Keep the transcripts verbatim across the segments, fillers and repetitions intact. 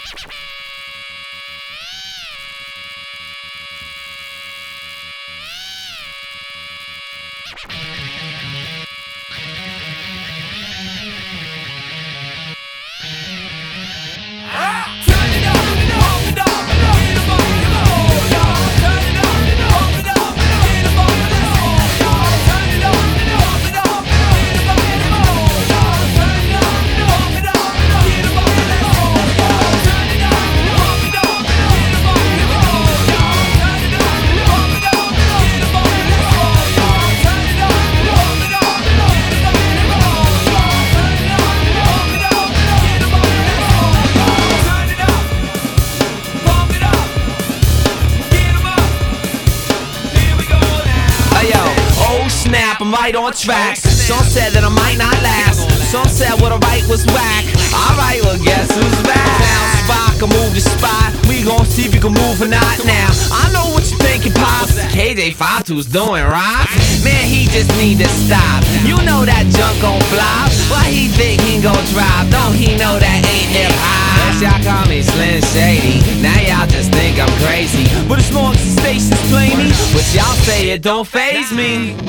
I'm right on track. Some said that I might not last. Some said what I write was whack. Alright, well guess who's back? Now Spock, I move the spot. We gon' see if you can move or not now. I know what you thinking, Pops. K J Fatu's doing, right? Man, he just need to stop. You know that junk gon' flop. Why he think he gon' drop? Don't he know that ain't hip-hop? Yes, y'all call me Slim Shady. Now y'all just think I'm crazy. But as long as the stations play me, what y'all say, it don't faze me.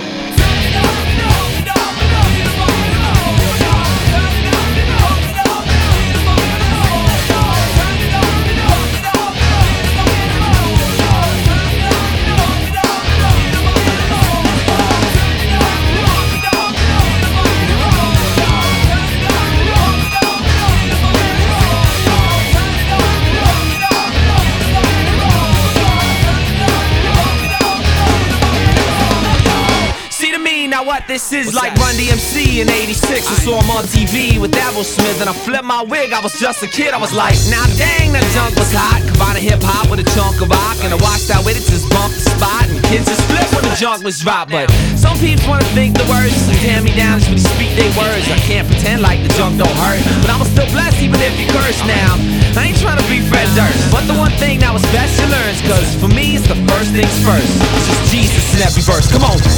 Now what this is What's like that? Run D M C in eighty-six. I saw him on T V with Avril Smith, and I flipped my wig. I was just a kid. I was like, now dang, that junk was hot. Combining hip hop with a chunk of rock, and I watched out with it, just bumped the spot, and kids just flip when the junk was dropped. But some people wanna think the worst and tear me down just when they speak their words. I can't pretend like the junk don't hurt, but I'ma still bless even if you curse now. I ain't trying to be Fred Durst, but the one thing that was best you learns, cause for me it's the first things first. It's just Jesus in every verse. Come on.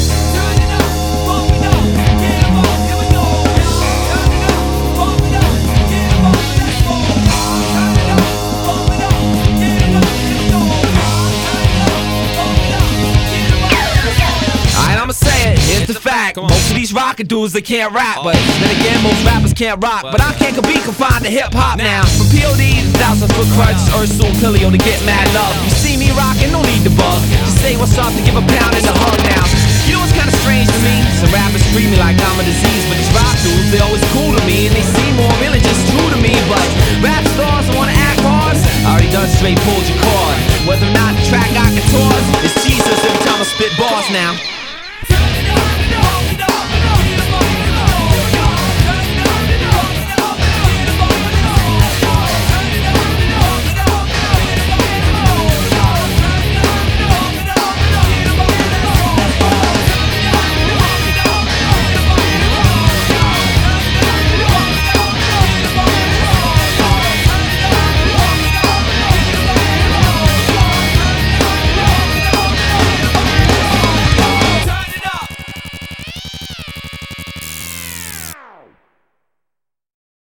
Fact. Most of these rocker dudes, they can't rap, but then again, most rappers can't rock. But I can't be confined to hip hop now. From P O D to Thousand Foot Crutch, Ursula Pillio to get mad love. You see me rockin', no need to bug. Just say what's up to give a pound and a hug now. You know what's kinda strange to me? Some rappers treat me like I'm a disease, but these rock dudes, they always cool to me, and they seem more really just true to me. But rap stars that wanna act hard, I already done straight pulled your card. Whether or not the track got guitars, it's Jesus every time I spit bars now.